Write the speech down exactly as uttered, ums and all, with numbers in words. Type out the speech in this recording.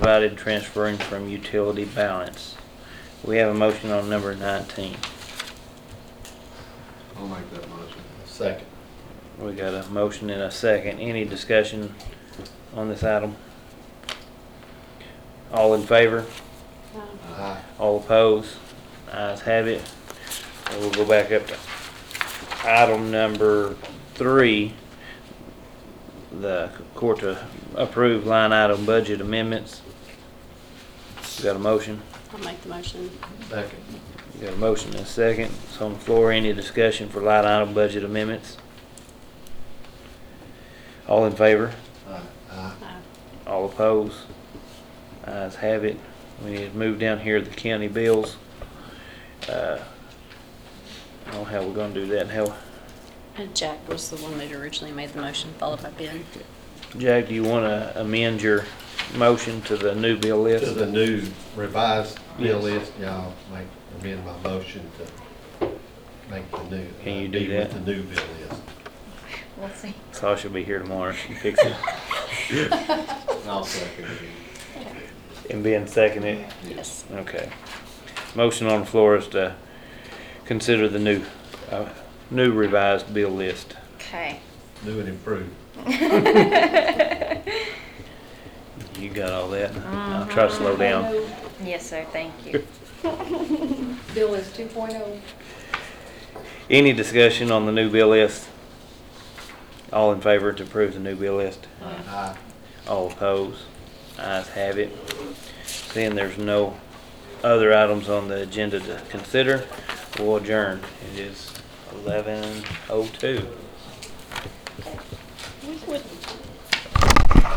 provided transferring from utility balance. We have a motion on number nineteen. I'll make that motion. Second. We got a motion and a second. Any discussion on this item? All in favor? Aye. All opposed? Ayes have it. And we'll go back up to item number three. The court to approve line item budget amendments. You got a motion? I'll make the motion. Second. You got a motion and a second. It's on the floor. Any discussion for line item budget amendments? All in favor? Aye. Aye. Aye. All opposed? Ayes have it. We need to move down here to the county bills. Uh, I don't know how we're gonna do that. How, And Jack was the one that originally made the motion, followed by Ben. Jack, do you wanna amend your motion to the new bill list? To the new revised bill Yes. list, y'all make, amend my motion to make the new. Can you uh, do be with that? The new bill list. We'll see. Sasha will be here tomorrow. She fix it. I'll second it. And Ben second it? Yes. Okay. Motion on the floor is to consider the new, uh, new revised bill list. Okay. New and improved. You got all that? I'll try to slow down. Yes, sir, thank you. Bill is two point oh. Any discussion on the new bill list? All in favor to approve the new bill list? Aye. All opposed? Ayes have it. Seeing there's no other items on the agenda to consider, we'll adjourn. It is eleven oh two.